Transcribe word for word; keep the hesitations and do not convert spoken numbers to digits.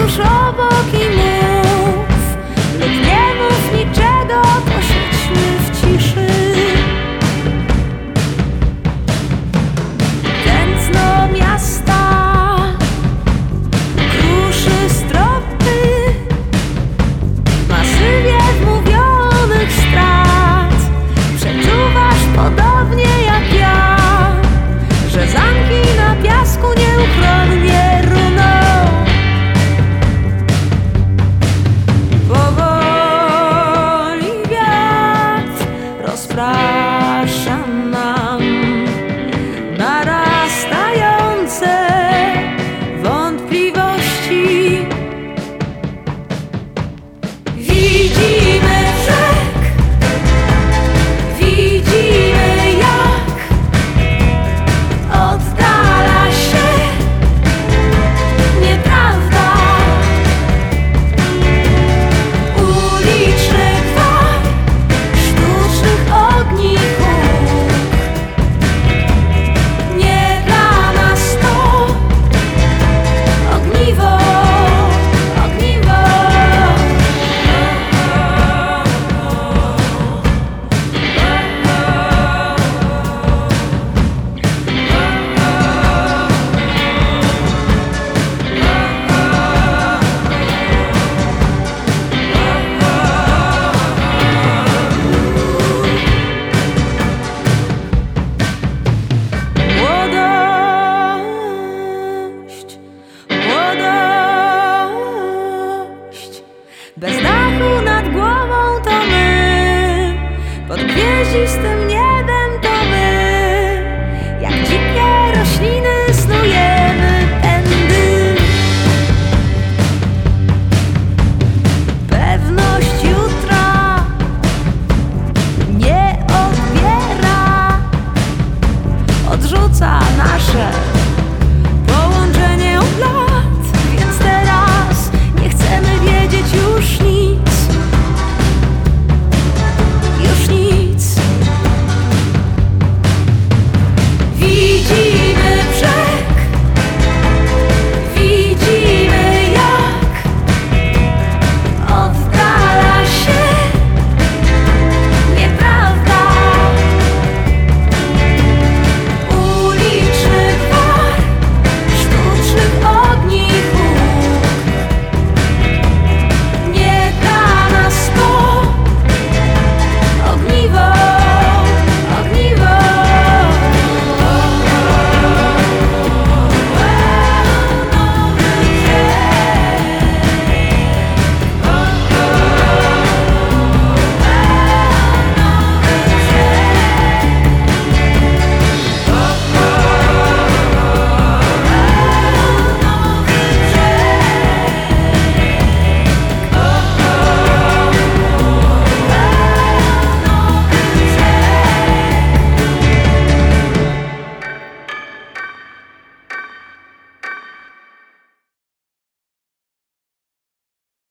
już obok i mów, lub nie mów niczego, posiedźmy w ciszy. Tętno miasta kruszy stropy, masywie wmówionych strat. Przeczuwasz podobnie jak ja, że zamki na piasku nieuchronnie runą. Powoli wiatr rozprasza nam narastające wątpliwości. Widzimy brzeg, widzimy jak oddala się nieprawda. Uliczny gwar sztucznych ogni huk. Nie dla nas to ogniwo, ogniwo. Młodość, młodość, bez dachu nad głową to my, pod gwieździstym niebem to my, jak dzikie rośliny snujemy pędy. Pewność jutra nie odbiera, odrzuca nasze